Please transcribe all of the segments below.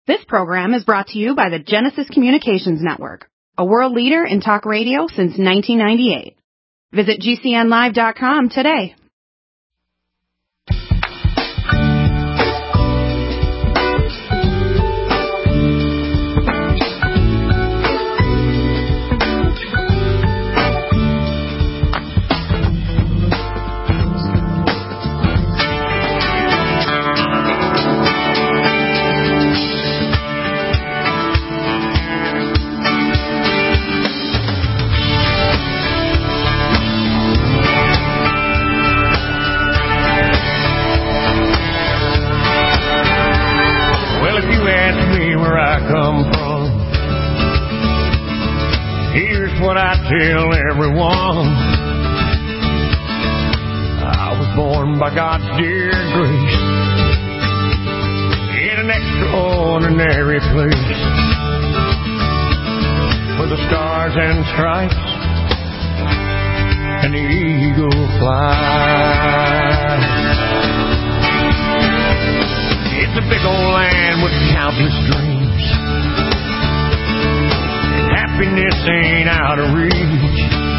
This program is brought to you by the Genesis Communications Network, a world leader in talk radio since 1998. Visit GCNlive.com today. What I tell everyone, I was born by God's dear grace in an extraordinary place where the stars and stripes and the eagle fly. It's a big old land with countless dreams. Happiness ain't out of reach.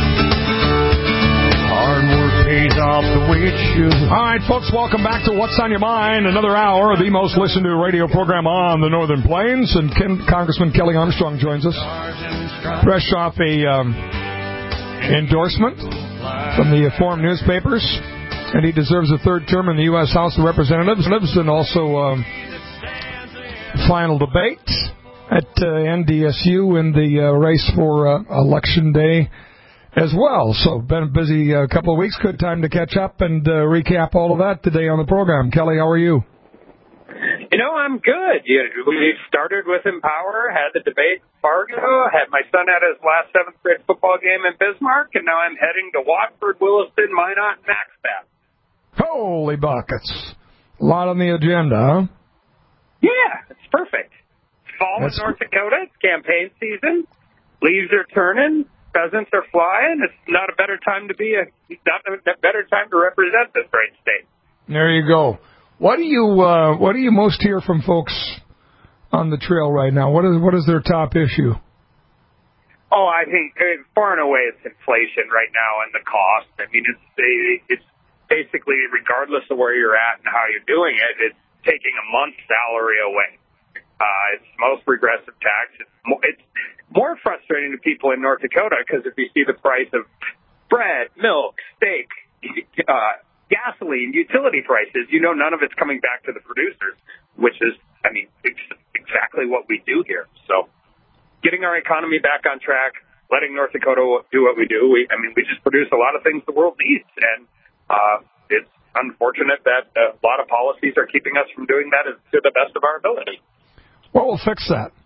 Hard work pays off the way it should. All right, folks, welcome back to What's on Your Mind. Another hour of the most listened to radio program on the Northern Plains. And Congressman Kelly Armstrong joins us. Fresh off a endorsement from the Forum newspapers. And he deserves a third term in the U.S. House of Representatives. And also final debate at NDSU in the race for Election Day as well. So, been a busy couple of weeks. Good time to catch up and recap all of that today on the program. Kelly, how are you? You know, I'm good. We started with Empower, had the debate in Fargo, had my son at his last 7th grade football game in Bismarck, and now I'm heading to Watford, Williston, Minot, and Maxbat. Holy buckets. A lot on the agenda, huh? Yeah, it's perfect. Fall in North Dakota, it's campaign season. Leaves are turning, pheasants are flying. It's not a better time to represent this great state. There you go. What do you most hear from folks on the trail right now? What is their top issue? Oh, I think far and away it's inflation right now and the cost. I mean, it's basically regardless of where you're at and how you're doing it, it's taking a month's salary away. It's the most regressive tax. It's more frustrating to people in North Dakota because if you see the price of bread, milk, steak, gasoline, utility prices, you know none of it's coming back to the producers, which is, I mean, exactly what we do here. So getting our economy back on track, letting North Dakota do what we do. We just produce a lot of things the world needs, and it's unfortunate that a lot of policies are keeping us from doing that to the best of our ability. What will fix that?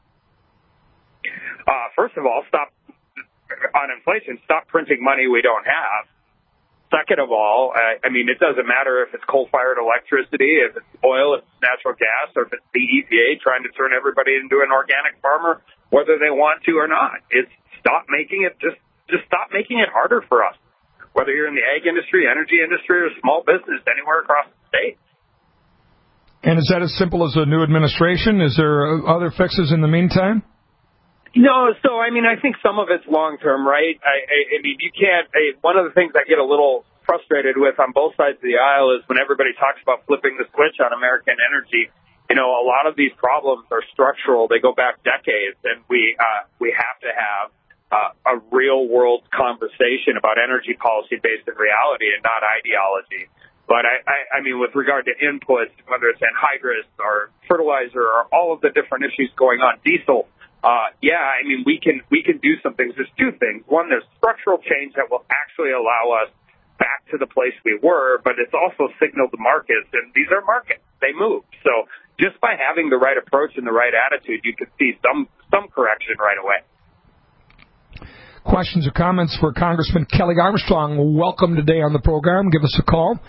First of all, stop printing money we don't have. Second of all, it doesn't matter if it's coal-fired electricity, if it's oil, if it's natural gas, or if it's the EPA trying to turn everybody into an organic farmer, whether they want to or not. It's stop making it harder for us, whether you're in the ag industry, energy industry, or small business anywhere across the state. And is that as simple as a new administration? Is there other fixes in the meantime? No, so, I think some of it's long-term, right? You can't, one of the things I get a little frustrated with on both sides of the aisle is when everybody talks about flipping the switch on American energy, a lot of these problems are structural. They go back decades, and we have to have a real-world conversation about energy policy based in reality and not ideology. But with regard to inputs, whether it's anhydrous or fertilizer or all of the different issues going on, diesel, we can do some things. There's two things. One, there's structural change that will actually allow us back to the place we were, but it's also signaled the markets, and these are markets. They move. So just by having the right approach and the right attitude, you can see some correction right away. Questions or comments for Congressman Kelly Armstrong? Welcome today on the program. Give us a call.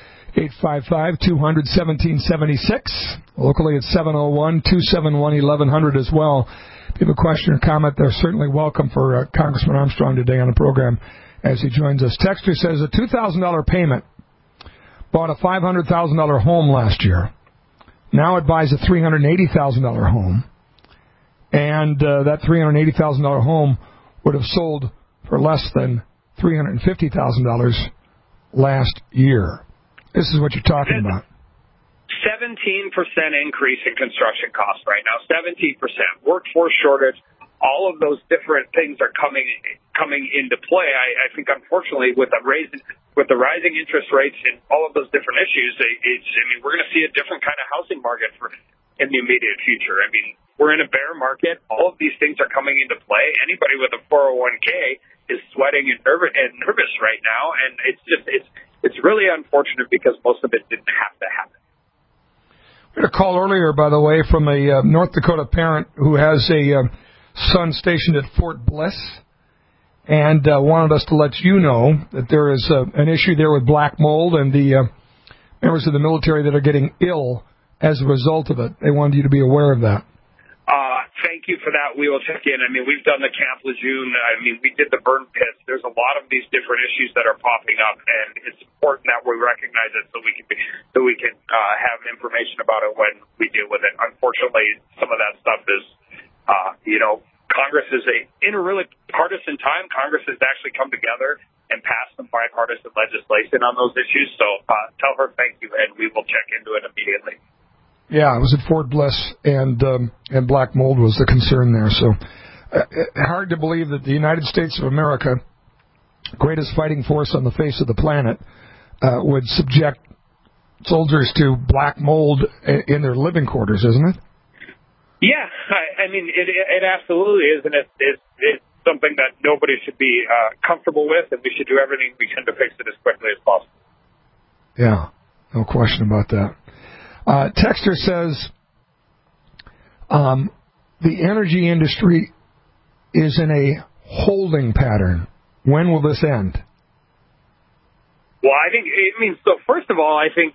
855-200-1776. Locally, it's 701-271-1100 as well. If you have a question or comment, they're certainly welcome for Congressman Armstrong today on the program as he joins us. Texter says a $2,000 payment bought a $500,000 home last year. Now it buys a $380,000 home, and that $380,000 home would have sold for less than $350,000 last year. This is what you're talking about. 17% increase in construction costs right now. 17%. Workforce shortage. All of those different things are coming into play. I think, unfortunately, with the rising interest rates and all of those different issues, we're going to see a different kind of housing market in the immediate future. I mean, we're in a bear market. All of these things are coming into play. Anybody with a 401k is sweating and nervous right now, and it's really unfortunate because most of it didn't have to happen. We had a call earlier, by the way, from a North Dakota parent who has a son stationed at Fort Bliss, and wanted us to let you know that there is an issue there with black mold and the members of the military that are getting ill as a result of it. They wanted you to be aware of that. Thank you for that. We will check in. I mean, we've done the Camp Lejeune. I mean, we did the burn pits. There's a lot of these different issues that are popping up, and it's important that we recognize it so we can have information about it when we deal with it. Unfortunately, some of that stuff is, Congress is in a really partisan time. Congress has actually come together and passed some bipartisan legislation on those issues. So tell her thank you, and we will check into it immediately. Yeah, it was at Fort Bliss, and black mold was the concern there. So hard to believe that the United States of America, greatest fighting force on the face of the planet, would subject soldiers to black mold in their living quarters, isn't it? Yeah, I mean, it absolutely is, and it's something that nobody should be comfortable with, and we should do everything we can to fix it as quickly as possible. Yeah, no question about that. Texter says the energy industry is in a holding pattern. When will this end? Well, so first of all, it's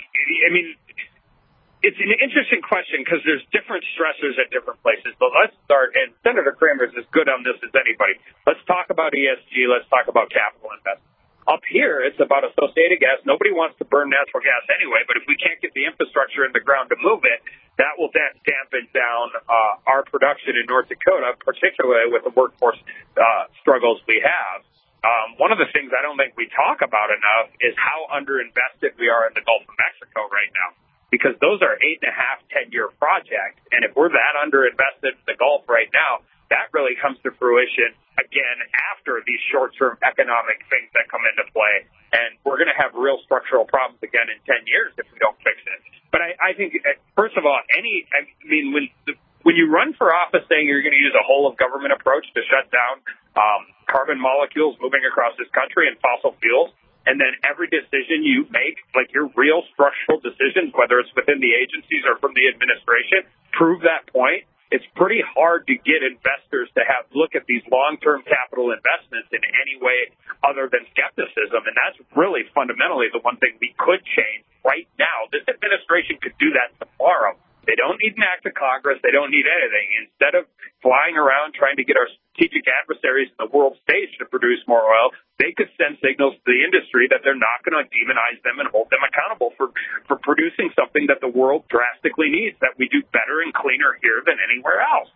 an interesting question because there's different stressors at different places. But let's start, and Senator Kramer is as good on this as anybody. Let's talk about ESG. Let's talk about capital investment. Up here, it's about associated gas. Nobody wants to burn natural gas anyway, but if we can't get the infrastructure in the ground to move it, that will dampen down our production in North Dakota, particularly with the workforce struggles we have. One of the things I don't think we talk about enough is how underinvested we are in the Gulf of Mexico right now, because those are 8.5, 10-year projects, and if we're that underinvested in the Gulf right now, that really comes to fruition again after these short-term economic things that come into play. And we're going to have real structural problems again in 10 years if we don't fix it. But I think, first of all, when you run for office saying you're going to use a whole-of-government approach to shut down carbon molecules moving across this country and fossil fuels, and then every decision you make, like your real structural decisions, whether it's within the agencies or from the administration, prove that point, it's pretty hard to get investors to look at these long-term capital investments in any way other than skepticism. And that's really fundamentally the one thing we could change right now. This administration could do that tomorrow. They don't need an act of Congress. They don't need anything. Instead of flying around trying to get our strategic adversaries in the world stage to produce more oil, they could send signals to the industry that they're not going to demonize them and hold them accountable for producing something that the world drastically needs, that we do better and cleaner here than anywhere else.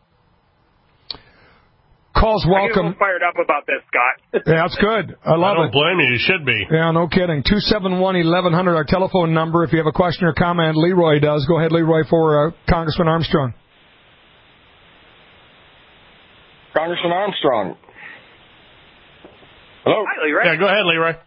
Calls welcome. I'm fired up about this, Scott. Yeah, that's good. I love it. I don't blame you. You should be. Yeah, no kidding. 271-1100, our telephone number. If you have a question or comment, Leroy does. Go ahead, Leroy, for Congressman Armstrong. Congressman Armstrong. Hello? Hi, Leroy. Yeah, go ahead, Leroy.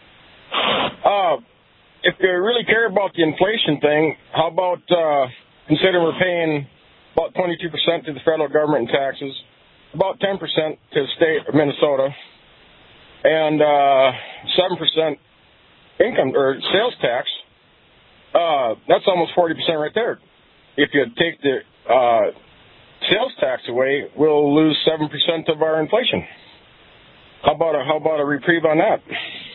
If you really care about the inflation thing, how about considering we're paying about 22% to the federal government in taxes, about 10% to the state of Minnesota, and 7% income or sales tax. That's almost 40% right there. If you take the sales tax away, we'll lose 7% of our inflation. How about a reprieve on that?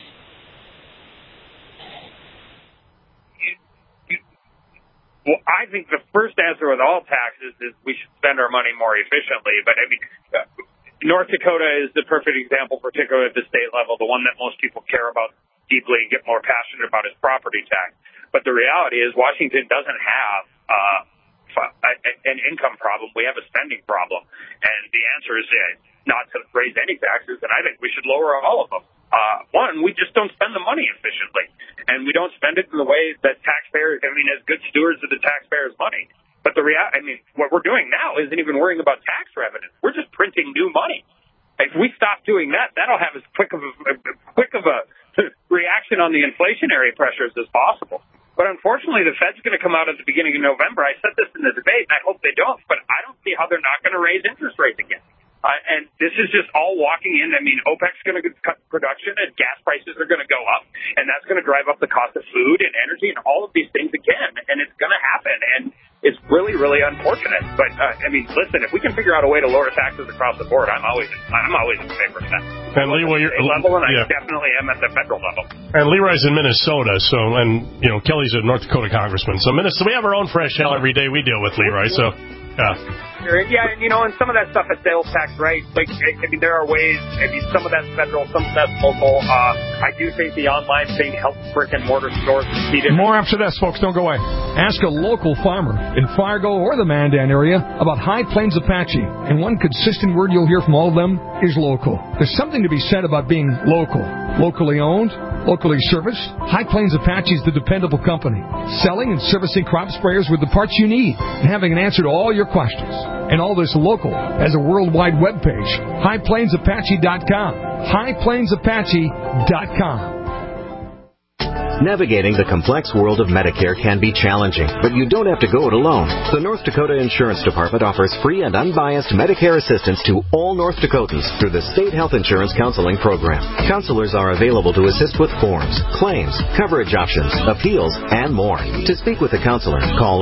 Well, I think the first answer with all taxes is we should spend our money more efficiently. But, North Dakota is the perfect example, particularly at the state level. The one that most people care about deeply and get more passionate about is property tax. But the reality is Washington doesn't have an income problem. We have a spending problem. And the answer is not to raise any taxes, and I think we should lower all of them. One, we just don't spend the money efficiently, and we don't spend it in the way that taxpayers, as good stewards of the taxpayers' money. But what we're doing now isn't even worrying about tax revenue. We're just printing new money. If we stop doing that, that'll have as quick of a reaction on the inflationary pressures as possible. But unfortunately, the Fed's going to come out at the beginning of November. I said this in the debate, and I hope they don't, but I don't see how they're not going to raise interest rates again. And this is just all walking in. OPEC's going to cut production, and gas prices are going to go up, and that's going to drive up the cost of food and energy and all of these things again, and it's going to happen. And it's really, really unfortunate. But, listen, if we can figure out a way to lower taxes across the board, I'm always in favor of that. And Lee, you're level, and I definitely am at the federal level. And Leroy's in Minnesota, Kelly's a North Dakota congressman. So Minnesota, we have our own fresh hell every day we deal with, Leroy. So, yeah, and some of that stuff is sales tax, right? There are ways. Some of that's federal, some of that's local. I do think the online thing helps brick and mortar stores compete. More after this, folks. Don't go away. Ask a local farmer in Fargo or the Mandan area about High Plains Apache. And one consistent word you'll hear from all of them is local. There's something to be said about being local. Locally owned, locally serviced. High Plains Apache is the dependable company, selling and servicing crop sprayers with the parts you need and having an answer to all your questions. And all this local has a worldwide web page, highplainsapache.com. highplainsapache.com. Navigating the complex world of Medicare can be challenging, but you don't have to go it alone. The North Dakota Insurance Department offers free and unbiased Medicare assistance to all North Dakotans through the State Health Insurance Counseling Program. Counselors are available to assist with forms, claims, coverage options, appeals, and more. To speak with a counselor, call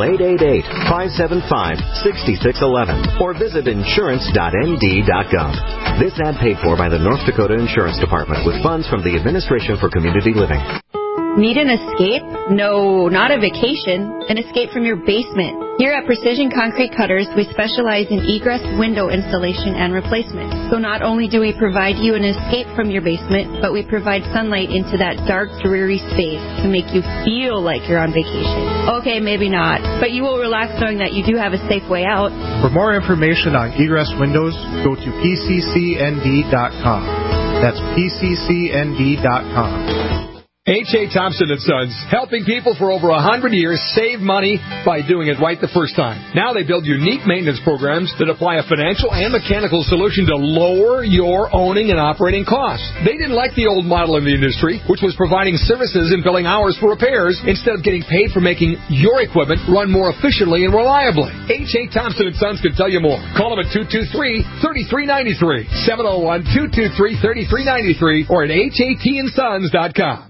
888-575-6611 or visit insurance.nd.gov. This ad paid for by the North Dakota Insurance Department with funds from the Administration for Community Living. Need an escape? No, not a vacation. An escape from your basement. Here at Precision Concrete Cutters, we specialize in egress window installation and replacement. So not only do we provide you an escape from your basement, but we provide sunlight into that dark, dreary space to make you feel like you're on vacation. Okay, maybe not, but you will relax knowing that you do have a safe way out. For more information on egress windows, go to pccnd.com. That's pccnd.com. H.A. Thompson & Sons, helping people for over 100 years save money by doing it right the first time. Now they build unique maintenance programs that apply a financial and mechanical solution to lower your owning and operating costs. They didn't like the old model in the industry, which was providing services and billing hours for repairs instead of getting paid for making your equipment run more efficiently and reliably. H.A. Thompson & Sons can tell you more. Call them at 223-3393, 701-223-3393, or at hatsons.com.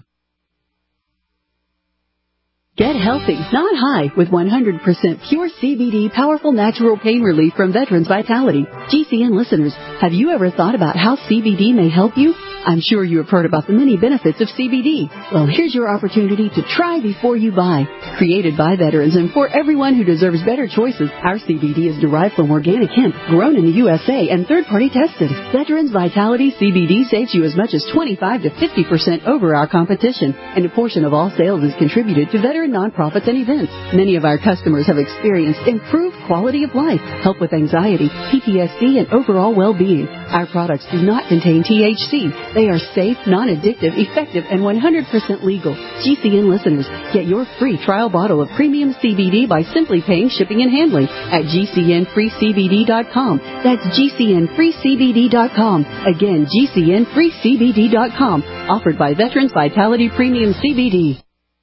Get healthy, not high, with 100% pure CBD powerful natural pain relief from Veterans Vitality. GCN listeners, have you ever thought about how CBD may help you? I'm sure you have heard about the many benefits of CBD. Well, here's your opportunity to try before you buy. Created by veterans and for everyone who deserves better choices, our CBD is derived from organic hemp, grown in the USA, and third-party tested. Veterans Vitality CBD saves you as much as 25 to 50% over our competition, and a portion of all sales is contributed to veteran nonprofits and events. Many of our customers have experienced improved quality of life, help with anxiety, PTSD, and overall well-being. Our products do not contain THC. They are safe, non-addictive, effective, and 100% legal. GCN listeners, get your free trial bottle of premium CBD by simply paying shipping and handling at GCNFreeCBD.com. That's GCNFreeCBD.com. Again, GCNFreeCBD.com. Offered by Veterans Vitality Premium CBD.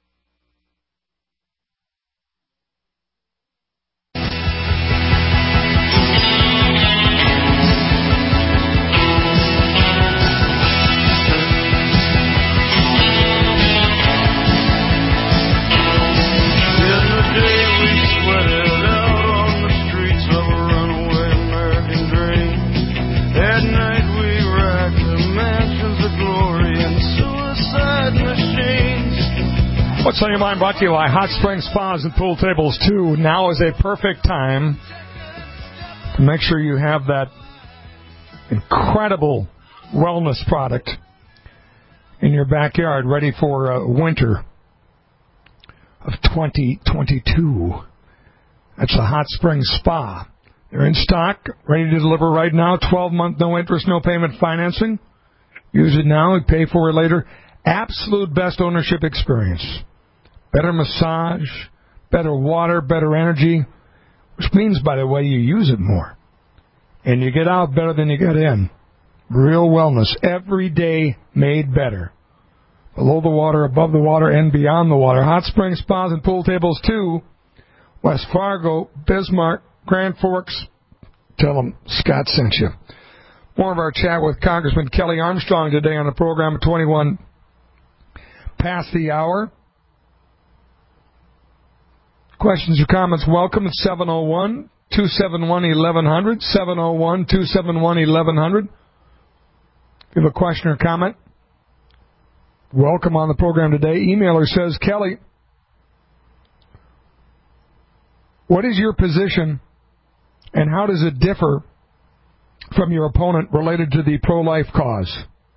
What's on your mind brought to you by Hot Spring Spas and Pool Tables 2. Now is a perfect time to make sure you have that incredible wellness product in your backyard ready for winter of 2022. That's a Hot Springs Spa. They're in stock, ready to deliver right now. 12-month, no interest, no payment financing. Use it now and pay for it later. Absolute best ownership experience. Better massage, better water, better energy, which means, by the way, you use it more. And you get out better than you get in. Real wellness. Every day made better. Below the water, above the water, and beyond the water. Hot Springs Spas and Pool Tables, too. West Fargo, Bismarck, Grand Forks. Tell them Scott sent you. More of our chat with Congressman Kelly Armstrong today on the program at 21 past the hour. Questions or comments, welcome at 701-271-1100, 701-271-1100. If you have a question or comment, welcome on the program today. Emailer says, Kelly, what is your position and how does it differ from your opponent related to the pro-life cause?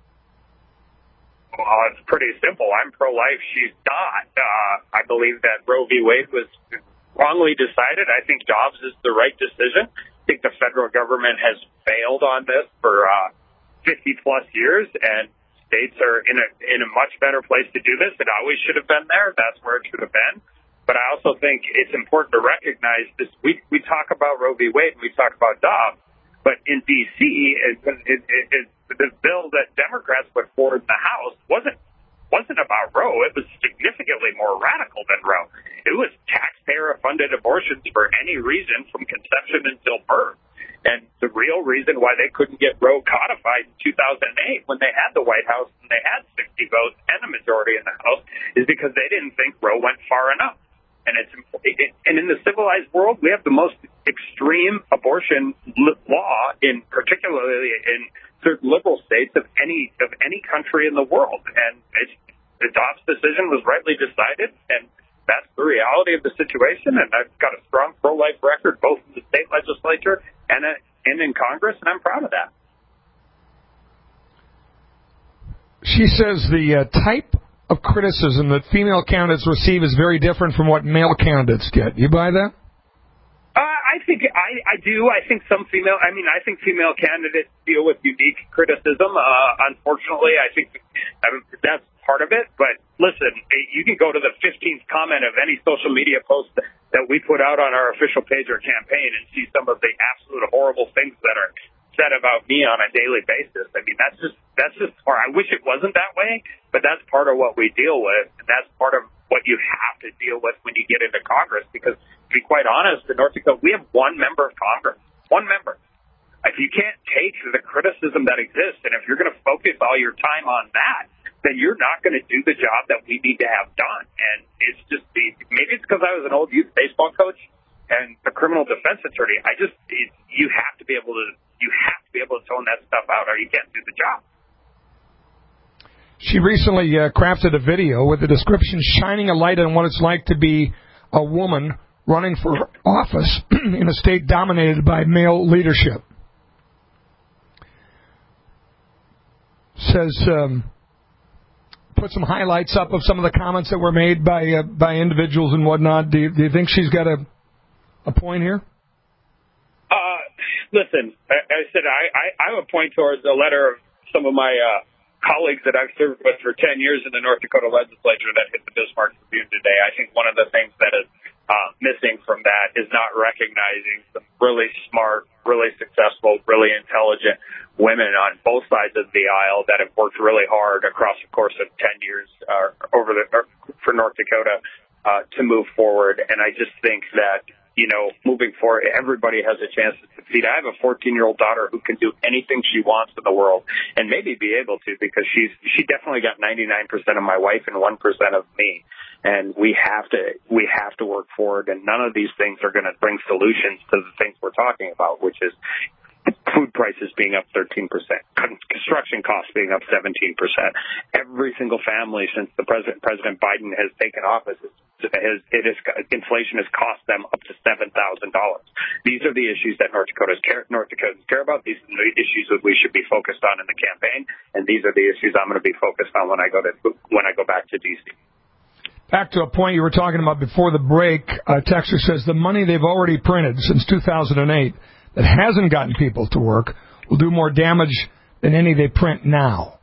Well, it's pretty simple. I'm pro-life. She's not. I believe that Roe v. Wade was wrongly decided. I think Dobbs is the right decision. I think the federal government has failed on this for 50-plus years, and states are in a much better place to do this. It always should have been there. That's where it should have been. But I also think it's important to recognize this. We talk about Roe v. Wade and we talk about Dobbs, but in D.C., the bill that Democrats put forward in the House wasn't about Roe. It was significantly more radical than Roe. It was taxpayer-funded abortions for any reason from conception until birth. And the real reason why they couldn't get Roe codified in 2008 when they had the White House and they had 60 votes and a majority in the House is because they didn't think Roe went far enough. And in the civilized world, we have the most extreme abortion law, particularly in certain liberal states of any country in the world. And the Dobbs decision was rightly decided, and that's the reality of the situation. And I've got a strong pro-life record both in the state legislature and in Congress, and I'm proud of that. She says the type of criticism that female candidates receive is very different from what male candidates get. You buy that? I think I do. I think I think female candidates deal with unique criticism. Unfortunately, I think that's part of it. But listen, you can go to the 15th comment of any social media post that we put out on our official page or campaign and see some of the absolute horrible things that are said about me on a daily basis. I mean, that's just hard. I wish it wasn't that way, but that's part of what we deal with, and that's part of what you have to deal with when you get into Congress. Because to be quite honest, in North Dakota, we have one member of Congress, one member. If you can't take the criticism that exists, and if you're going to focus all your time on that, then you're not going to do the job that we need to have done. And it's just maybe it's because I was an old youth baseball coach and a criminal defense attorney. You have to be able to tone that stuff out, or you can't do the job. She recently crafted a video with the description shining a light on what it's like to be a woman running for office in a state dominated by male leadership. Says, put some highlights up of some of the comments that were made by individuals and whatnot. Do you think she's got a point here? Listen, I said I would point towards a letter of some of my colleagues that I've served with for 10 years in the North Dakota legislature that hit the Bismarck Tribune today. I think one of the things that is missing from that is not recognizing some really smart, really successful, really intelligent women on both sides of the aisle that have worked really hard across the course of 10 years for North Dakota to move forward. And I just think that, moving forward, everybody has a chance to succeed. I have a 14-year-old daughter who can do anything she wants in the world and maybe be able to, because she definitely got 99% of my wife and 1% of me. And we have to work forward. And none of these things are going to bring solutions to the things we're talking about, which is food prices being up 13%, construction costs being up 17%. Every single family since the President Biden has taken office, inflation has cost them up to $7,000. These are the issues that North Dakotans care about. These are the issues that we should be focused on in the campaign, and these are the issues I'm going to be focused on when I go back to D.C. Back to a point you were talking about before the break, Texter says the money they've already printed since 2008 that hasn't gotten people to work will do more damage than any they print now.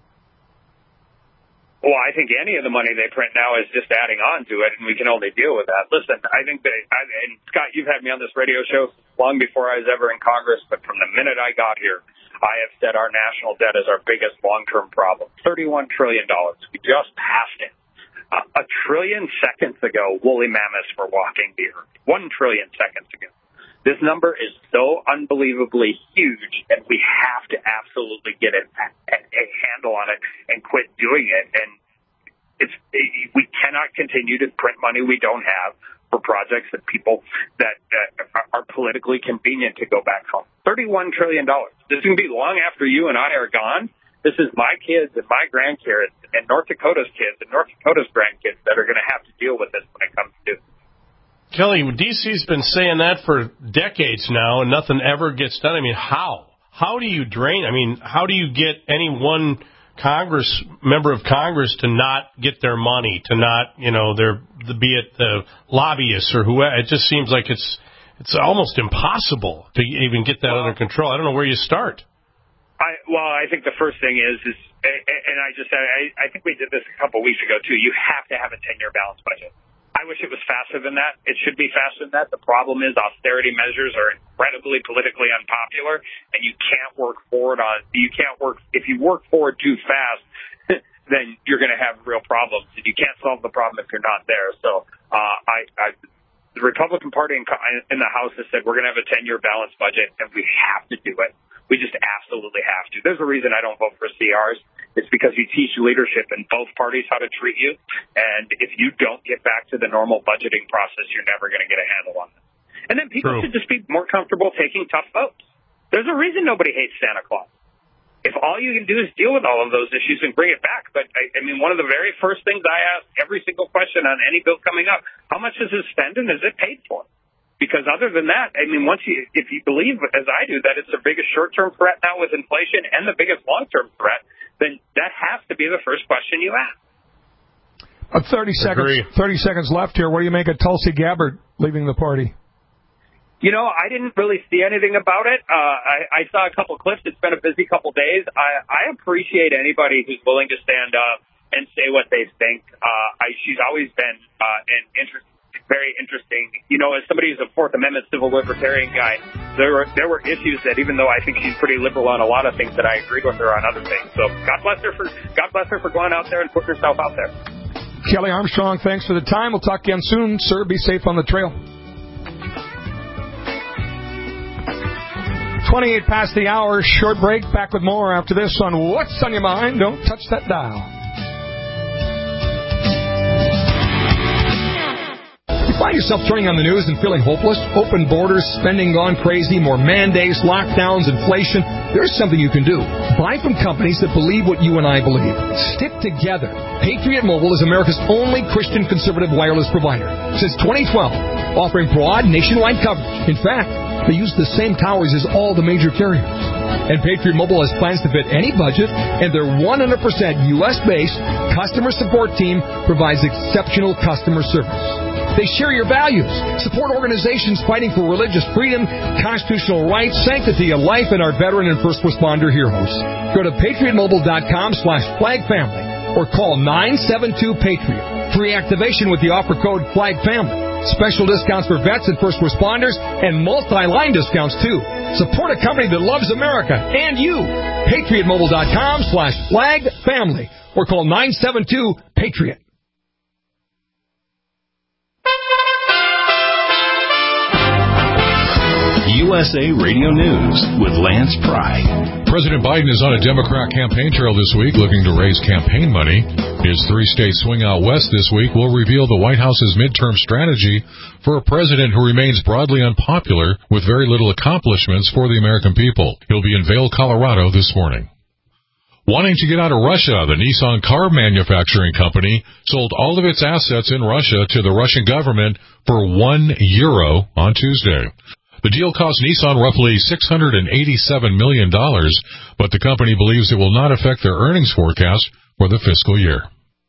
Well, I think any of the money they print now is just adding on to it, and we can only deal with that. Listen, I think and Scott, you've had me on this radio show long before I was ever in Congress, but from the minute I got here, I have said our national debt is our biggest long-term problem. $31 trillion. We just passed it. A trillion seconds ago, woolly mammoths were walking the earth. 1 trillion seconds ago. This number is so unbelievably huge, and we have to absolutely get a handle on it and quit doing it. And we cannot continue to print money we don't have for projects that people that are politically convenient to go back from. $31 trillion. This is going to be long after you and I are gone. This is my kids and my grandkids and North Dakota's kids and North Dakota's grandkids that are going to have to deal with this when it comes to. Kelly, D.C.'s been saying that for decades now, and nothing ever gets done. I mean, how? How do you drain? I mean, how do you get any one member of Congress to not get their money, to not, be it the lobbyists or whoever? It just seems like it's almost impossible to even get that under control. I don't know where you start. I think the first thing is, and I just said, I think we did this a couple of weeks ago too. You have to have a 10-year balanced budget. I wish it was faster than that. It should be faster than that. The problem is austerity measures are incredibly politically unpopular, and you can't work forward if you work forward too fast, then you're going to have real problems. And you can't solve the problem if you're not there. So, the Republican Party in the House has said we're going to have a 10-year balanced budget, and we have to do it. We just absolutely have to. There's a reason I don't vote for CRs. It's because you teach leadership in both parties how to treat you. And if you don't get back to the normal budgeting process, you're never going to get a handle on it. And then people should just be more comfortable taking tough votes. There's a reason nobody hates Santa Claus. If all you can do is deal with all of those issues and bring it back. But, I mean, one of the very first things I ask every single question on any bill coming up, how much is it spent and is it paid for? Because other than that, I mean, if you believe, as I do, that it's the biggest short-term threat now with inflation and the biggest long-term threat, then that has to be the first question you ask. 30 seconds left here. What do you make of Tulsi Gabbard leaving the party? I didn't really see anything about it. I saw a couple clips. It's been a busy couple days. I appreciate anybody who's willing to stand up and say what they think. She's always been very interesting. As somebody who's a Fourth Amendment civil libertarian guy, there were issues that, even though I think she's pretty liberal on a lot of things, that I agreed with her on other things. So God bless her for going out there and putting herself out there. Kelly Armstrong, thanks for the time. We'll talk again soon, sir. Be safe on the trail. 28 past the hour. Short break. Back with more after this on What's on Your Mind. Don't touch that dial. Find yourself turning on the news and feeling hopeless? Open borders, spending gone crazy, more mandates, lockdowns, inflation. There's something you can do. Buy from companies that believe what you and I believe. Stick together. Patriot Mobile is America's only Christian conservative wireless provider. Since 2012, offering broad nationwide coverage. In fact, they use the same towers as all the major carriers. And Patriot Mobile has plans to fit any budget, and their 100% U.S.-based customer support team provides exceptional customer service. They share your values, support organizations fighting for religious freedom, constitutional rights, sanctity of life, and our veteran and first responder heroes. Go to patriotmobile.com/flagfamily or call 972-PATRIOT. Free activation with the offer code FLAGFAMILY. Special discounts for vets and first responders and multi-line discounts, too. Support a company that loves America and you. patriotmobile.com/flagfamily or call 972-PATRIOT. USA Radio News with Lance Pry. President Biden is on a Democrat campaign trail this week looking to raise campaign money. His three-state swing out west this week will reveal the White House's midterm strategy for a president who remains broadly unpopular with very little accomplishments for the American people. He'll be in Vail, Colorado this morning. Wanting to get out of Russia, the Nissan car manufacturing company sold all of its assets in Russia to the Russian government for €1 on Tuesday. The deal cost Nissan roughly $687 million, but the company believes it will not affect their earnings forecast for the fiscal year.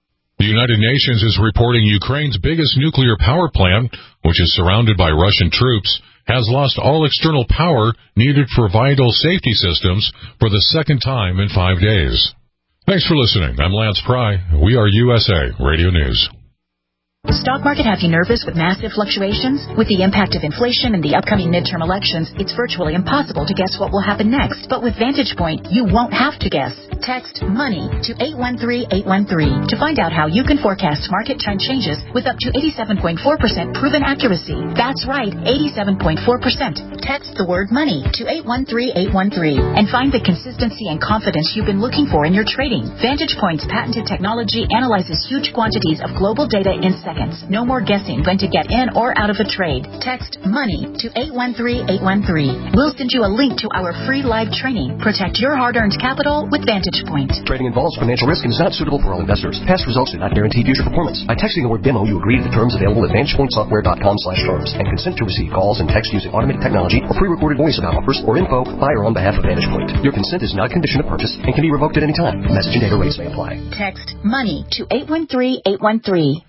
The United Nations is reporting Ukraine's biggest nuclear power plant, which is surrounded by Russian troops, has lost all external power needed for vital safety systems for the second time in 5 days. Thanks for listening. I'm Lance Pry. We are USA Radio News. The stock market have you nervous with massive fluctuations? With the impact of inflation and the upcoming midterm elections, it's virtually impossible to guess what will happen next. But with Vantage Point, you won't have to guess. Text MONEY to 813-813 to find out how you can forecast market trend changes with up to 87.4% proven accuracy. That's right, 87.4%. Text the word MONEY to 813-813 and find the consistency and confidence you've been looking for in your trading. Vantage Point's patented technology analyzes huge quantities of global data in seconds. No more guessing when to get in or out of a trade. Text MONEY to 813-813. We'll send you a link to our free live training. Protect your hard-earned capital with Vantage Point. Trading involves financial risk and is not suitable for all investors. Past results do not guarantee future performance. By texting the word demo, you agree to the terms available at VantagePointSoftware.com/terms and consent to receive calls and text using automated technology or pre-recorded voice about offers or info by or on behalf of Vantage Point. Your consent is not a condition of purchase and can be revoked at any time. Message and data rates may apply. Text MONEY to 813-813.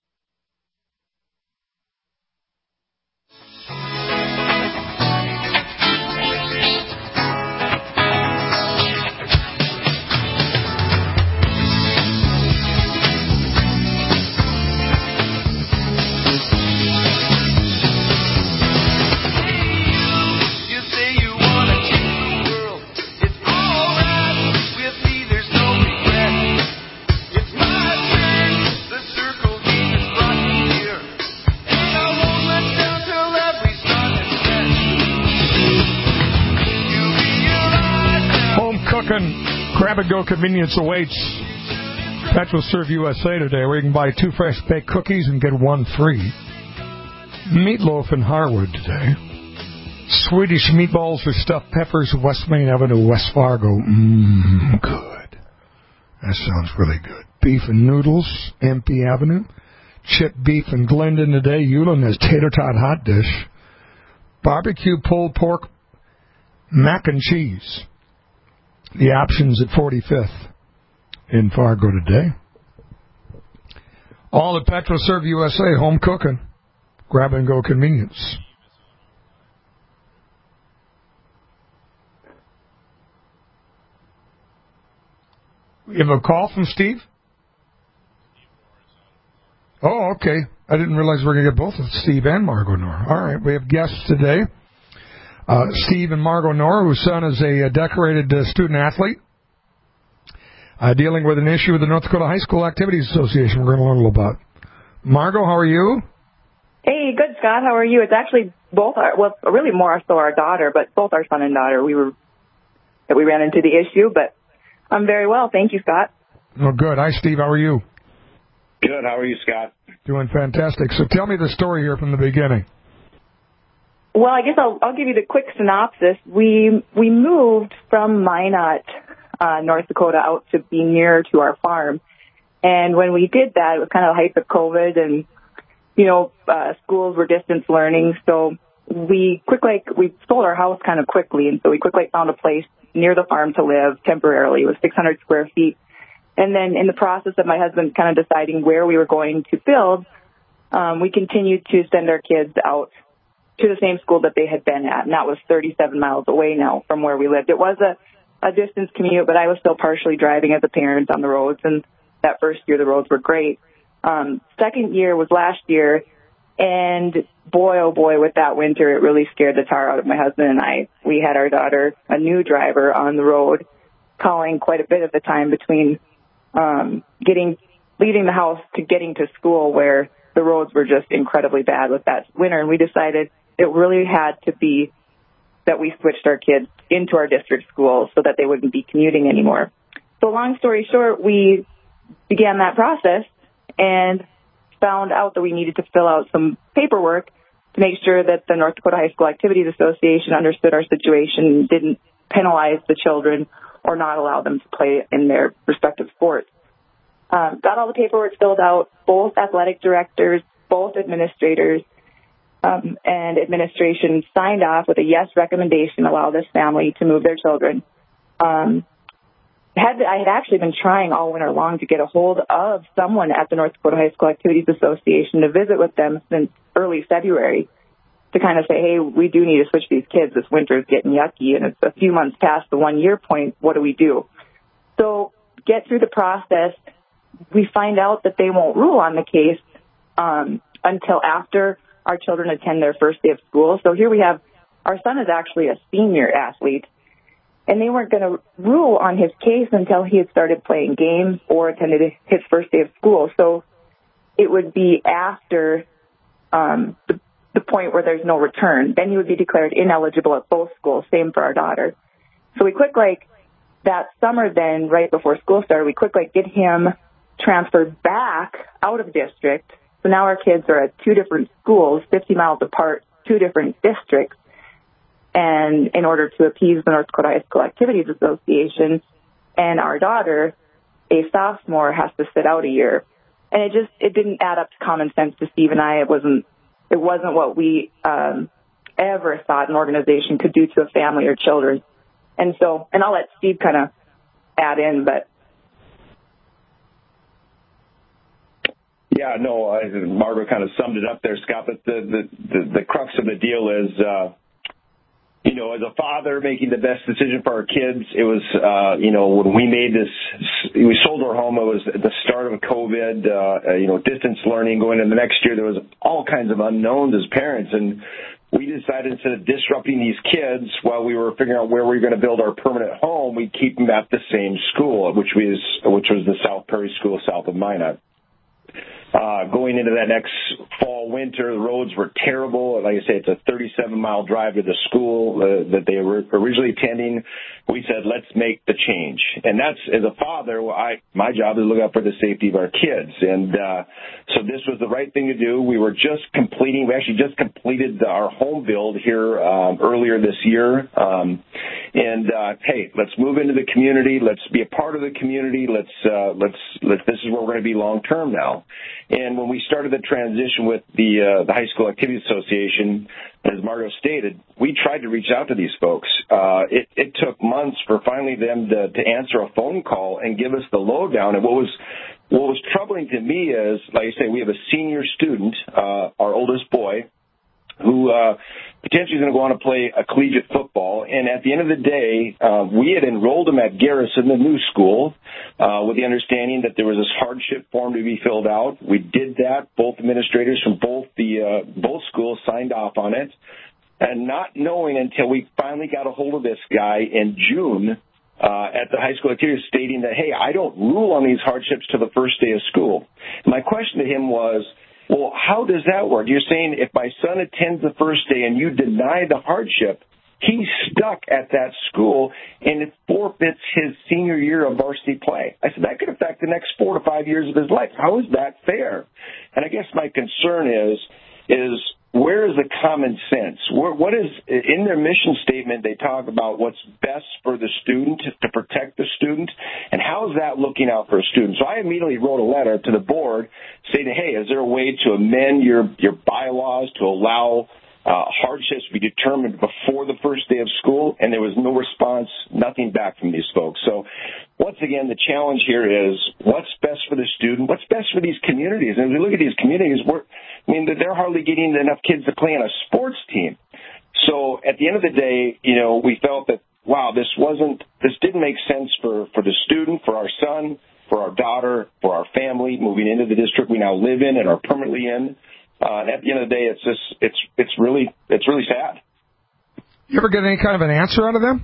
Grab-and-go convenience awaits. Petro Serve USA today, where you can buy 2 fresh baked cookies and get 1 free. Meatloaf in Harwood today. Swedish meatballs with stuffed peppers, West Main Avenue, West Fargo. Good. That sounds really good. Beef and noodles, MP Avenue. Chipped beef in Glendon today. Eulin has tater tot hot dish. Barbecue pulled pork, mac and cheese. The options at 45th in Fargo today. All at Petro Serve USA, home cooking, grab-and-go convenience. We have a call from Steve? Oh, okay. I didn't realize we were going to get both of Steve and Margot Nora. All right, we have guests today. Steve and Margot Nora, whose son is a decorated student-athlete, dealing with an issue with the North Dakota High School Activities Association we're going to learn a little about. Margot, how are you? Hey, good, Scott. How are you? It's actually both, really more so our daughter, but both our son and daughter, we ran into the issue, but I'm very well. Thank you, Scott. Oh, good. Hi, Steve. How are you? Good. How are you, Scott? Doing fantastic. So tell me the story here from the beginning. Well, I guess I'll give you the quick synopsis. We moved from Minot, North Dakota, out to be nearer to our farm. And when we did that, it was kind of the height of COVID, and schools were distance learning. So we sold our house kind of quickly, and so we quickly found a place near the farm to live temporarily. It was 600 square feet. And then in the process of my husband kind of deciding where we were going to build, we continued to send our kids out to the same school that they had been at, and that was 37 miles away now from where we lived. It was a distance commute, but I was still partially driving as a parent on the roads, and that first year the roads were great. Second year was last year, and boy, oh boy, with that winter, it really scared the tar out of my husband and I. We had our daughter, a new driver, on the road, calling quite a bit of the time between leaving the house to getting to school, where the roads were just incredibly bad with that winter, and we decided it really had to be that we switched our kids into our district schools so that they wouldn't be commuting anymore. So long story short, we began that process and found out that we needed to fill out some paperwork to make sure that the North Dakota High School Activities Association understood our situation, didn't penalize the children or not allow them to play in their respective sports. Got all the paperwork filled out. Both athletic directors, both administrators, and administration signed off with a yes recommendation, allow this family to move their children. I had actually been trying all winter long to get a hold of someone at the North Dakota High School Activities Association to visit with them since early February to kind of say, hey, we do need to switch these kids. This winter is getting yucky, and it's a few months past the 1 year point. What do we do? So get through the process. We find out that they won't rule on the case until after our children attend their first day of school. So here we have, our son is actually a senior athlete, and they weren't going to rule on his case until he had started playing games or attended his first day of school. So it would be after the point where there's no return. Then he would be declared ineligible at both schools, same for our daughter. So we that summer then, right before school started, we get him transferred back out of district. So now our kids are at 2 different schools, 50 miles apart, 2 different districts. And in order to appease the North Dakota High School Activities Association, and our daughter, a sophomore, has to sit out a year. And it didn't add up to common sense to Steve and I. It wasn't what we ever thought an organization could do to a family or children. And I'll let Steve kind of add in, but. Yeah, no, Margo kind of summed it up there, Scott, but the crux of the deal is, as a father making the best decision for our kids, it was, when we sold our home, it was at the start of COVID, distance learning going into the next year. There was all kinds of unknowns as parents, and we decided instead of disrupting these kids while we were figuring out where we were going to build our permanent home, we'd keep them at the same school, which was the South Prairie School south of Minot. Going into that next fall, winter, the roads were terrible. Like I say, it's a 37-mile drive to the school that they were originally attending. We said, let's make the change. And that's, as a father, my job is to look out for the safety of our kids. And so this was the right thing to do. We actually just completed our home build here earlier this year. Hey, let's move into the community. Let's be a part of the community. This is where we're going to be long term now. And when we started the transition with the High School Activities Association, as Margo stated, we tried to reach out to these folks. It took months for finally them to answer a phone call and give us the lowdown. And what was troubling to me is, like I say, we have a senior student, our oldest boy, who potentially is going to go on to play a collegiate football. And at the end of the day, we had enrolled him at Garrison, the new school, with the understanding that there was this hardship form to be filled out. We did that. Both administrators from both schools signed off on it. And not knowing until we finally got a hold of this guy in June at the high school activities stating that, hey, I don't rule on these hardships till the first day of school. My question to him was, well, how does that work? You're saying if my son attends the first day and you deny the hardship, he's stuck at that school and it forfeits his senior year of varsity play. I said, that could affect the next 4 to 5 years of his life. How is that fair? And I guess my concern is where is the common sense? What is in their mission statement? They talk about what's best for the student, to protect the student, and how is that looking out for a student? So I immediately wrote a letter to the board saying, hey, is there a way to amend your bylaws to allow hardships to be determined before the first day of school? And there was no response, nothing back from these folks. So once again, the challenge here is what's best for the student, what's best for these communities. And as we look at these communities, they're hardly getting enough kids to play on a sports team. So at the end of the day, we felt that, wow, this didn't make sense for the student, for our son, for our daughter, for our family moving into the district we now live in and are permanently in. And at the end of the day, it's really sad. You ever get any kind of an answer out of them?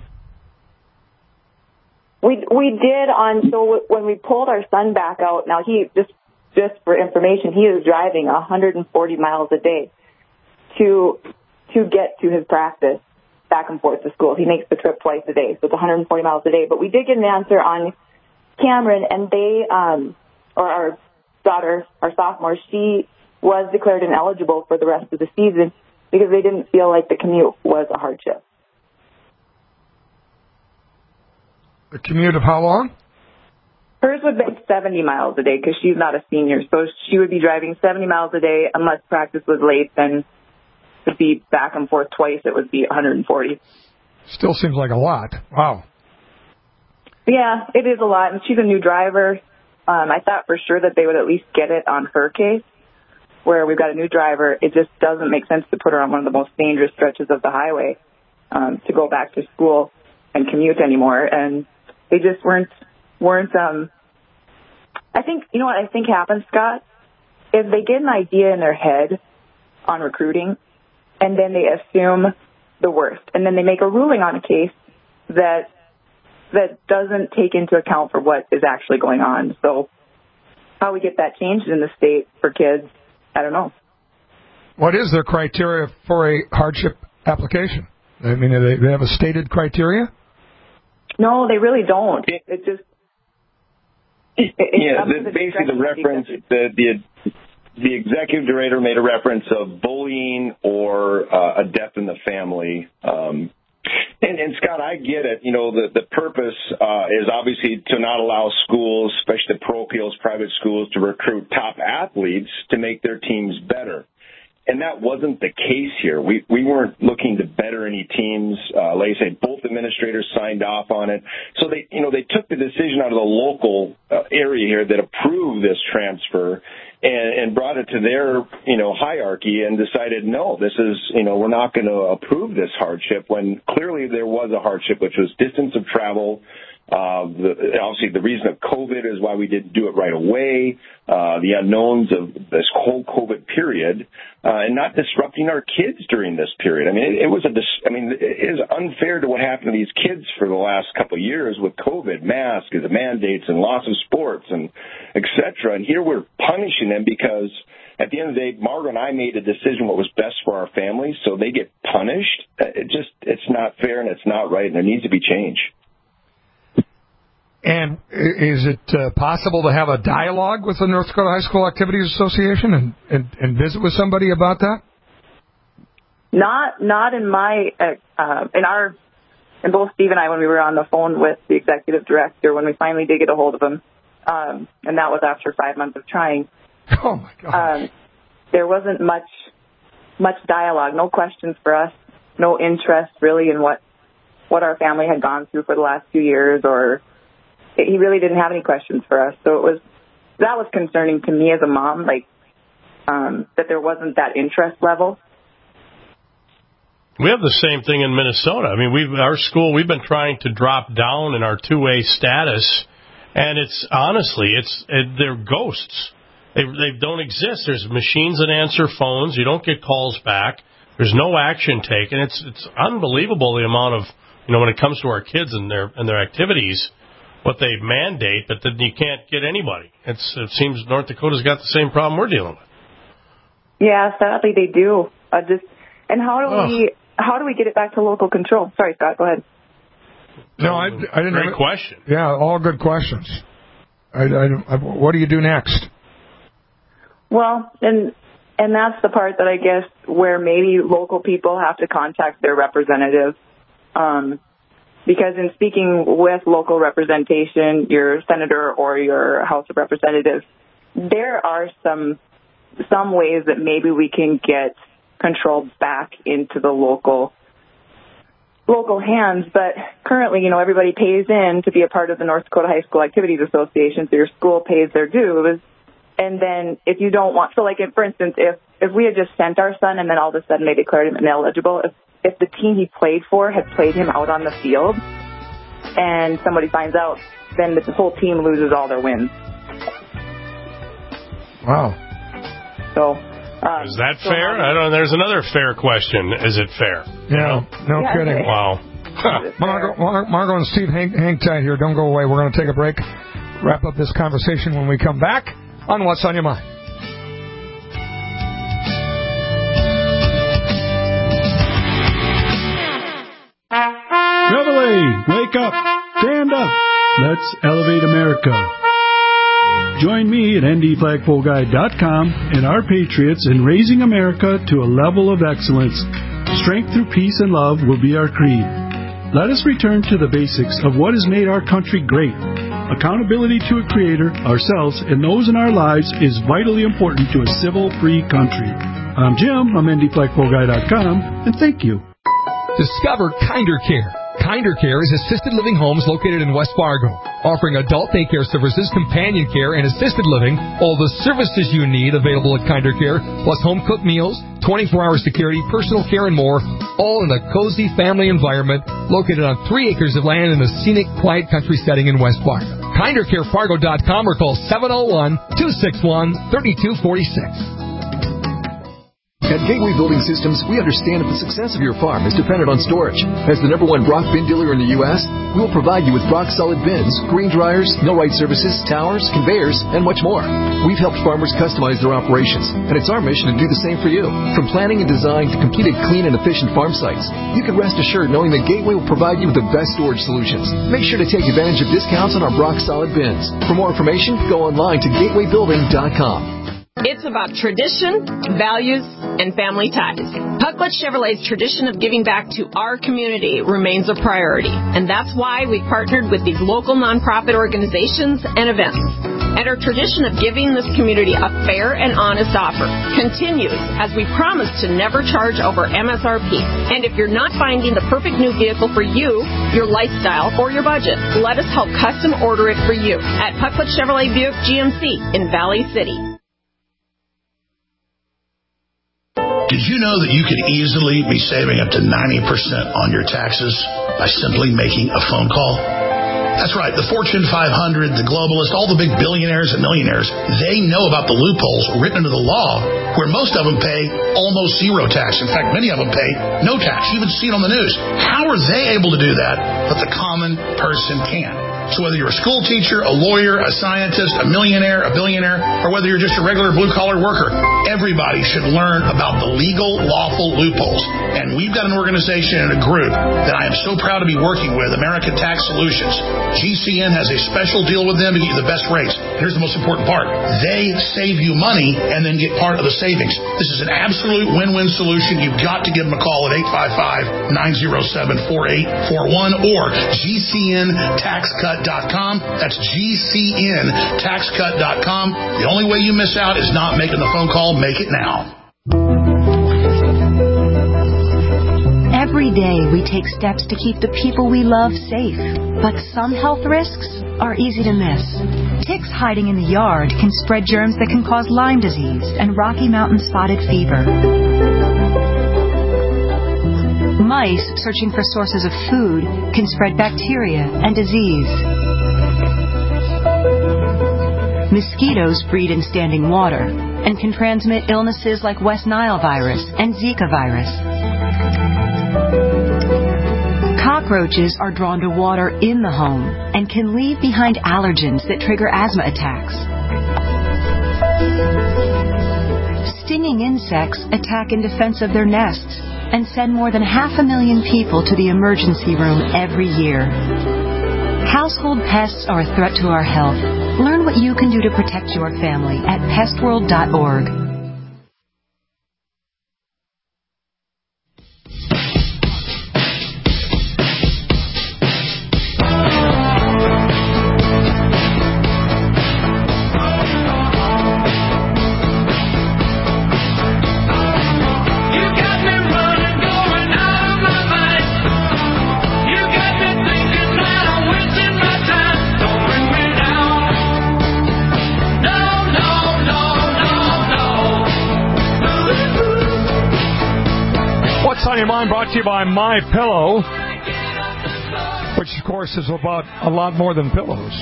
We did so when we pulled our son back out. Now he just for information, he is driving 140 miles a day to get to his practice back and forth to school. He makes the trip twice a day, so it's 140 miles a day. But we did get an answer on Cameron, and they, or our daughter, our sophomore, she was declared ineligible for the rest of the season because they didn't feel like the commute was a hardship. A commute of how long? Hers would be 70 miles a day because she's not a senior. So she would be driving 70 miles a day unless practice was late. Then to be back and forth twice, it would be 140. Still seems like a lot. Wow. Yeah, it is a lot. And she's a new driver. I thought for sure that they would at least get it on her case, where we've got a new driver. It just doesn't make sense to put her on one of the most dangerous stretches of the highway to go back to school and commute anymore. And they just weren't. I think, you know what I think happens, Scott? Is they get an idea in their head on recruiting, and then they assume the worst. And then they make a ruling on a case that doesn't take into account for what is actually going on. So how we get that changed in the state for kids, I don't know. What is their criteria for a hardship application? I mean, do they have a stated criteria? No, they really don't. It just... basically the reference, the executive director made a reference of bullying or a death in the family. And Scott, I get it. You know, the purpose is obviously to not allow schools, especially the parochials, private schools, to recruit top athletes to make their teams better. And that wasn't the case here. We weren't looking to better any teams. Like I say, both administrators signed off on it. So they took the decision out of the local area here that approved this transfer and brought it to their, hierarchy and decided, no, this is, we're not going to approve this hardship, when clearly there was a hardship, which was distance of travel. Obviously, the reason of COVID is why we didn't do it right away. The unknowns of this whole COVID period, and not disrupting our kids during this period. I mean, it is unfair to what happened to these kids for the last couple of years with COVID, masks, the mandates, and loss of sports, and et cetera. And here we're punishing them because at the end of the day, Margaret and I made a decision what was best for our families, so they get punished. It's not fair and it's not right, and there needs to be change. And is it possible to have a dialogue with the North Dakota High School Activities Association and visit with somebody about that? Not in my in both Steve and I, when we were on the phone with the executive director, when we finally did get a hold of him, and that was after 5 months of trying. Oh my God! There wasn't much dialogue, no questions for us, no interest really in what our family had gone through for the last 2 years, or he really didn't have any questions for us. So that was concerning to me as a mom, that there wasn't that interest level. We have the same thing in Minnesota. I mean, we've been trying to drop down in our 2A status, and they're ghosts. They don't exist. There's machines that answer phones. You don't get calls back. There's no action taken. It's unbelievable the amount of, when it comes to our kids and their activities, what they mandate, but then you can't get anybody. It seems North Dakota's got the same problem we're dealing with. Yeah, sadly they do. And how do we get it back to local control? Sorry, Scott, go ahead. No, I didn't. Great question. Yeah, all good questions. What do you do next? Well, and that's the part that I guess where maybe local people have to contact their representatives. Because in speaking with local representation, your senator or your House of Representatives, there are some ways that maybe we can get control back into the local hands. But currently, everybody pays in to be a part of the North Dakota High School Activities Association, so your school pays their dues. And then if you don't want, for instance, if we had just sent our son and then all of a sudden they declared him ineligible, if the team he played for had played him out on the field and somebody finds out, then the whole team loses all their wins. Wow. So, is that fair? I don't know. There's another fair question. Is it fair? Yeah, no kidding. Wow. Margot and Steve, hang tight here. Don't go away. We're going to take a break. Wrap up this conversation when we come back on What's on Your Mind. Reveille, wake up, stand up, let's elevate America. Join me at ndflagpoleguy.com and our patriots in raising America to a level of excellence. Strength through peace and love will be our creed. Let us return to the basics of what has made our country great. Accountability to a creator, ourselves, and those in our lives is vitally important to a civil, free country. I'm Jim, I'm ndflagpoleguy.com, and thank you. Discover Kinder Care. Kinder Care is assisted living homes located in West Fargo, offering adult daycare services, companion care, and assisted living. All the services you need available at Kinder Care, plus home-cooked meals, 24-hour security, personal care, and more, all in a cozy family environment located on 3 acres of land in a scenic, quiet country setting in West Fargo. KinderCareFargo.com or call 701-261-3246. At Gateway Building Systems, we understand that the success of your farm is dependent on storage. As the #1 Brock bin dealer in the U.S., we will provide you with Brock solid bins, green dryers, no-ride services, towers, conveyors, and much more. We've helped farmers customize their operations, and it's our mission to do the same for you. From planning and design to completed clean and efficient farm sites, you can rest assured knowing that Gateway will provide you with the best storage solutions. Make sure to take advantage of discounts on our Brock solid bins. For more information, go online to gatewaybuilding.com. It's about tradition, values, and family ties. Pucklet Chevrolet's tradition of giving back to our community remains a priority, and that's why we partnered with these local nonprofit organizations and events. And our tradition of giving this community a fair and honest offer continues as we promise to never charge over MSRP. And if you're not finding the perfect new vehicle for you, your lifestyle, or your budget, let us help custom order it for you at Pucklet Chevrolet Buick GMC in Valley City. Did you know that you could easily be saving up to 90% on your taxes by simply making a phone call? That's right. The Fortune 500, the globalists, all the big billionaires and millionaires, they know about the loopholes written into the law where most of them pay almost zero tax. In fact, many of them pay no tax. You even see it on the news. How are they able to do that, but the common person can't? So whether you're a school teacher, a lawyer, a scientist, a millionaire, a billionaire, or whether you're just a regular blue-collar worker, everybody should learn about the legal, lawful loopholes. And we've got an organization and a group that I am so proud to be working with, American Tax Solutions. GCN has a special deal with them to get you the best rates. Here's the most important part. They save you money and then get part of the savings. This is an absolute win-win solution. You've got to give them a call at 855-907-4841 or GCNTaxCut.com. That's GCNTaxCut.com. The only way you miss out is not making the phone call. Make it now. Every day we take steps to keep the people we love safe, but some health risks are easy to miss. Ticks hiding in the yard can spread germs that can cause Lyme disease and Rocky Mountain spotted fever. Mice searching for sources of food can spread bacteria and disease. Mosquitoes breed in standing water and can transmit illnesses like West Nile virus and Zika virus. Cockroaches are drawn to water in the home and can leave behind allergens that trigger asthma attacks. Stinging insects attack in defense of their nests and send more than 500,000 people to the emergency room every year. Household pests are a threat to our health. Learn what you can do to protect your family at pestworld.org. Brought to you by My Pillow, which of course is about a lot more than pillows.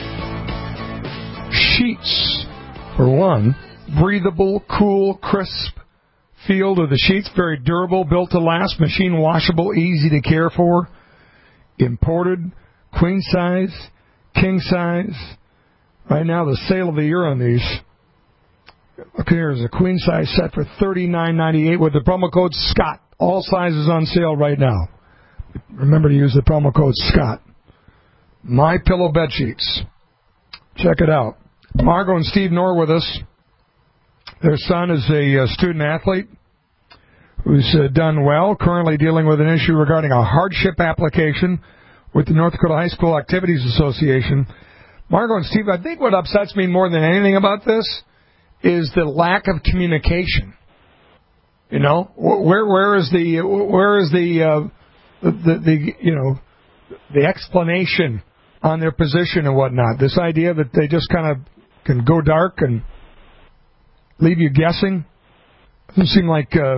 Sheets, for one, breathable, cool, crisp feel to the sheets, very durable, built to last, machine washable, easy to care for, imported, queen size, king size. Right now, the sale of the year on these. Look here, is a queen size set for $39.98 with the promo code Scott. All sizes on sale right now. Remember to use the promo code Scott. My Pillow bed sheets. Check it out. Margot and Steve Knorr with us. Their son is a student athlete who's done well, currently dealing with an issue regarding a hardship application with the North Dakota High School Activities Association. Margot and Steve, I think what upsets me more than anything about this is the lack of communication. You know, where is the the explanation on their position and whatnot. This idea that they just kind of can go dark and leave you guessing doesn't seem like a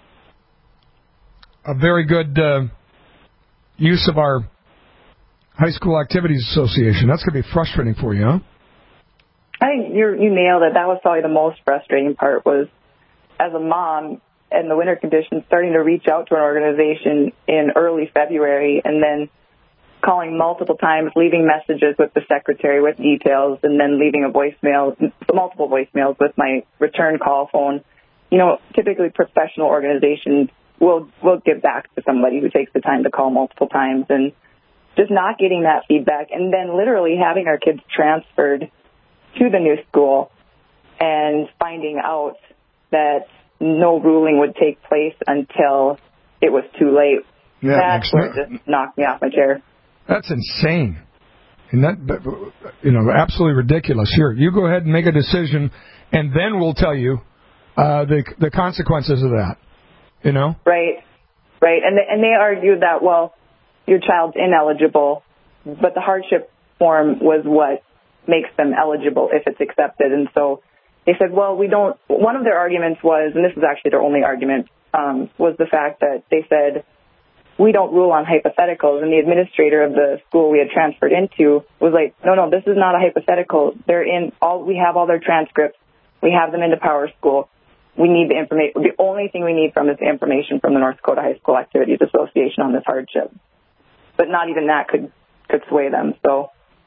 very good use of our High School Activities Association. That's going to be frustrating for you, huh? I think you nailed it. That was probably the most frustrating part was, as a mom, in the winter conditions, starting to reach out to an organization in early February and then calling multiple times, leaving messages with the secretary with details, and then leaving multiple voicemails with my return call phone. You know, typically professional organizations will give back to somebody who takes the time to call multiple times, and just not getting that feedback, and then literally having our kids transferred to the new school and finding out that no ruling would take place until it was too late. Yeah, that's what just knocked me off my chair. That's insane. And that, absolutely ridiculous. Here, you go ahead and make a decision, and then we'll tell you the consequences of that. You know? Right. And they argued that, well, your child's ineligible, but the hardship form was what makes them eligible if it's accepted. And so they said, well, one of their arguments was, and this is actually their only argument, was the fact that they said, we don't rule on hypotheticals. And the administrator of the school we had transferred into was like, no, this is not a hypothetical. We have all their transcripts. We have them into Power School. We need the information. The only thing we need from is the information from the North Dakota High School Activities Association on this hardship. But not even that could sway them. So,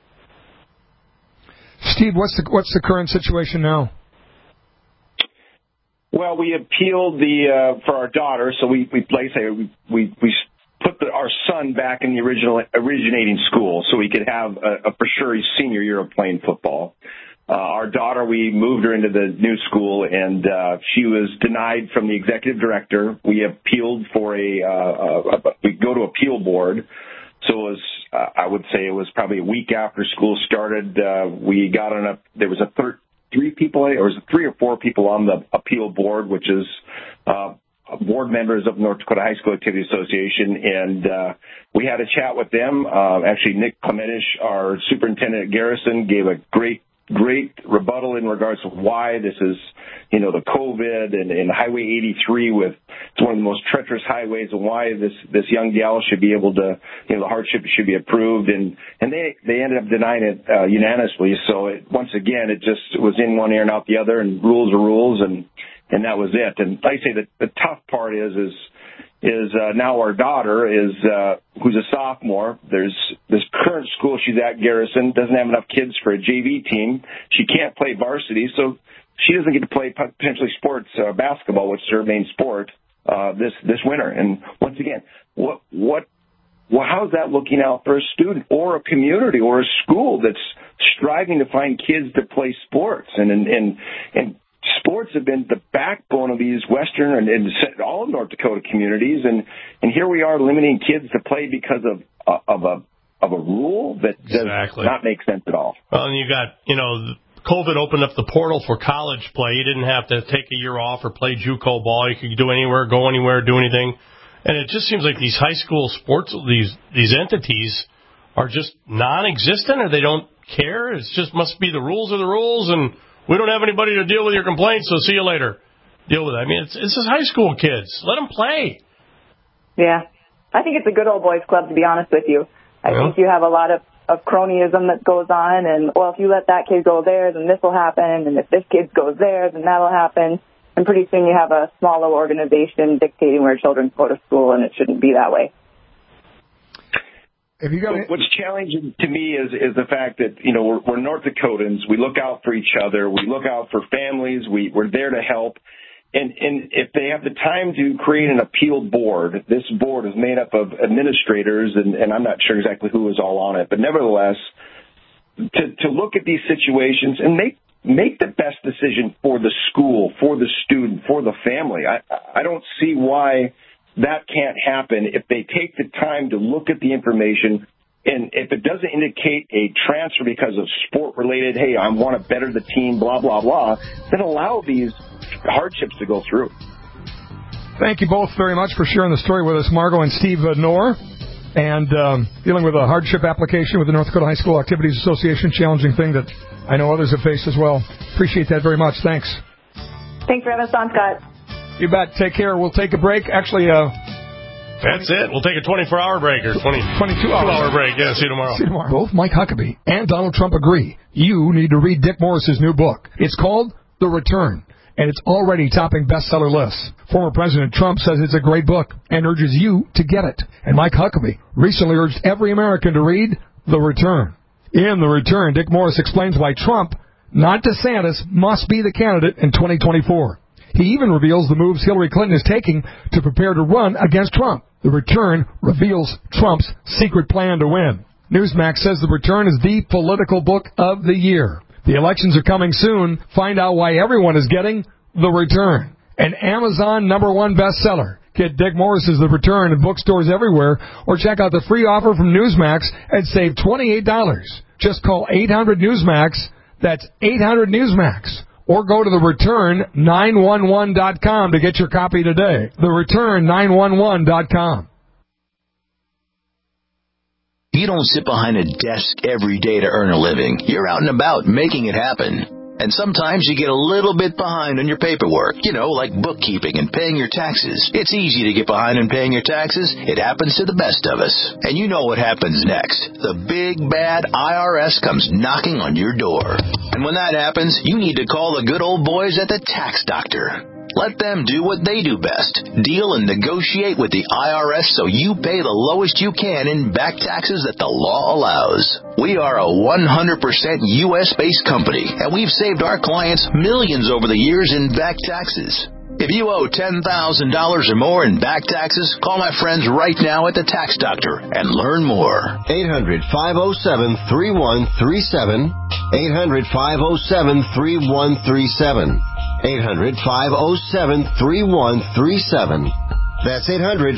Steve, what's the current situation now? Well, we appealed for our daughter, so we put our son back in the originating school, so we could have for sure his senior year of playing football. Our daughter, we moved her into the new school, and she was denied from the executive director. We appealed for we go to appeal board. So it was, I would say it was probably a week after school started. We got there was three or four people on the appeal board, which is board members of North Dakota High School Activity Association. And we had a chat with them. Actually, Nick Klemenish, our superintendent at Garrison, gave a great rebuttal in regards to why this is, the COVID and Highway 83 it's one of the most treacherous highways, and why this young gal should be able to, the hardship should be approved. And they ended up denying it unanimously. So once again, it just was in one ear and out the other, and rules are rules, and that was it. And like I say, the tough part is now our daughter who's a sophomore. There's this current school she's at, Garrison, doesn't have enough kids for a JV team. She can't play varsity, so she doesn't get to play potentially sports, basketball, which is her main sport, this winter. And once again, how's that looking out for a student or a community or a school that's striving to find kids to play sports? And sports have been the backbone of these Western and all of North Dakota communities, and here we are limiting kids to play because of a rule that does not make sense at all. Well, and you got, COVID opened up the portal for college play. You didn't have to take a year off or play JUCO ball. You could do anywhere, go anywhere, do anything. And it just seems like these high school sports, these entities are just non-existent, or they don't care. It just must be the rules are the rules, and we don't have anybody to deal with your complaints, so see you later. Deal with it. I mean, it's just high school kids. Let them play. Yeah. I think it's a good old boys club, to be honest with you. I think you have a lot of cronyism that goes on, and, well, if you let that kid go there, then this will happen, and if this kid goes there, then that'll happen. And pretty soon you have a small little organization dictating where children go to school, and it shouldn't be that way. What's challenging to me is the fact that, we're North Dakotans. We look out for each other. We look out for families. We're there to help. And if they have the time to create an appeal board, this board is made up of administrators, and I'm not sure exactly who is all on it, but nevertheless, to look at these situations and make the best decision for the school, for the student, for the family. I don't see why that can't happen if they take the time to look at the information. And if it doesn't indicate a transfer because of sport-related, hey, I want to better the team, blah, blah, blah, then allow these hardships to go through. Thank you both very much for sharing the story with us, Margot and Steve Knorr. and dealing with a hardship application with the North Dakota High School Activities Association, challenging thing that I know others have faced as well. Appreciate that very much. Thanks. Thanks for having us on, Scott. You bet. Take care. We'll take a break. Actually, that's it. We'll take a 24-hour break or 22-hour break. Yeah, see you tomorrow. See you tomorrow. Both Mike Huckabee and Donald Trump agree. You need to read Dick Morris's new book. It's called The Return, and it's already topping bestseller lists. Former President Trump says it's a great book and urges you to get it. And Mike Huckabee recently urged every American to read The Return. In The Return, Dick Morris explains why Trump, not DeSantis, must be the candidate in 2024. He even reveals the moves Hillary Clinton is taking to prepare to run against Trump. The Return reveals Trump's secret plan to win. Newsmax says The Return is the political book of the year. The elections are coming soon. Find out why everyone is getting The Return. An Amazon #1 bestseller. Get Dick Morris's The Return in bookstores everywhere, or check out the free offer from Newsmax and save $28. Just call 800-NEWSMAX. That's 800-NEWSMAX. Or go to thereturn911.com to get your copy today. Thereturn911.com. You don't sit behind a desk every day to earn a living. You're out and about making it happen. And sometimes you get a little bit behind on your paperwork, like bookkeeping and paying your taxes. It's easy to get behind on paying your taxes. It happens to the best of us. And you know what happens next. The big, bad IRS comes knocking on your door. And when that happens, you need to call the good old boys at the Tax Doctor. Let them do what they do best. Deal and negotiate with the IRS so you pay the lowest you can in back taxes that the law allows. We are a 100% U.S.-based company, and we've saved our clients millions over the years in back taxes. If you owe $10,000 or more in back taxes, call my friends right now at the Tax Doctor and learn more. 800-507-3137. 800-507-3137. 800-507-3137. That's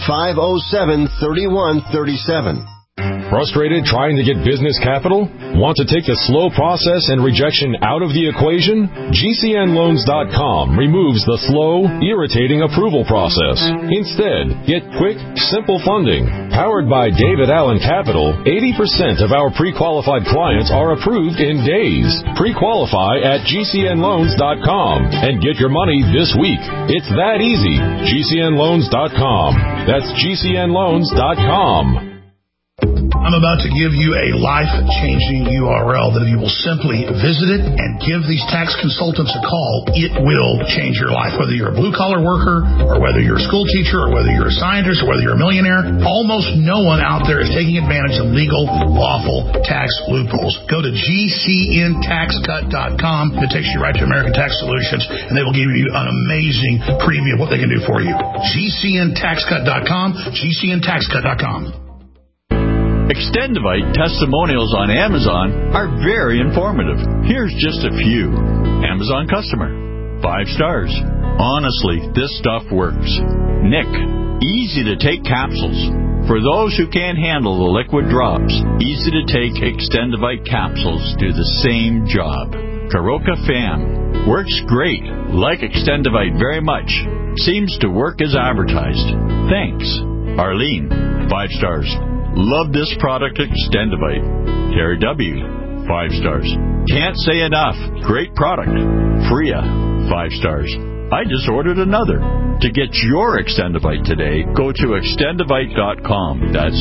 800-507-3137. Frustrated trying to get business capital? Want to take the slow process and rejection out of the equation? GCNLoans.com removes the slow, irritating approval process. Instead, get quick, simple funding. Powered by David Allen Capital, 80% of our pre-qualified clients are approved in days. Pre-qualify at GCNLoans.com and get your money this week. It's that easy. GCNLoans.com. That's GCNLoans.com. I'm about to give you a life-changing URL that if you will simply visit it and give these tax consultants a call, it will change your life. Whether you're a blue-collar worker or whether you're a school teacher or whether you're a scientist or whether you're a millionaire, almost no one out there is taking advantage of legal, lawful tax loopholes. Go to GCNTaxCut.com. It takes you right to American Tax Solutions, and they will give you an amazing preview of what they can do for you. GCNTaxCut.com, GCNTaxCut.com. Extendivite testimonials on Amazon are very informative. Here's just a few. Amazon customer. 5 stars. Honestly, this stuff works. Nick. Easy to take capsules. For those who can't handle the liquid drops, easy to take Extendivite capsules do the same job. Karoka Fan. Works great. Like Extendivite very much. Seems to work as advertised. Thanks. Arlene. 5 stars. Love this product, Extendivite. Terry W. 5 stars. Can't say enough. Great product. Freya. 5 stars. I just ordered another. To get your Extendivite today, go to Extendivite.com. That's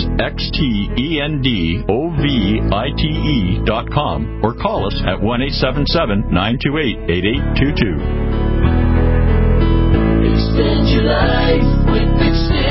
XTENDOVITE.com or call us at 1-877-928-8822. Extend your life with Extend.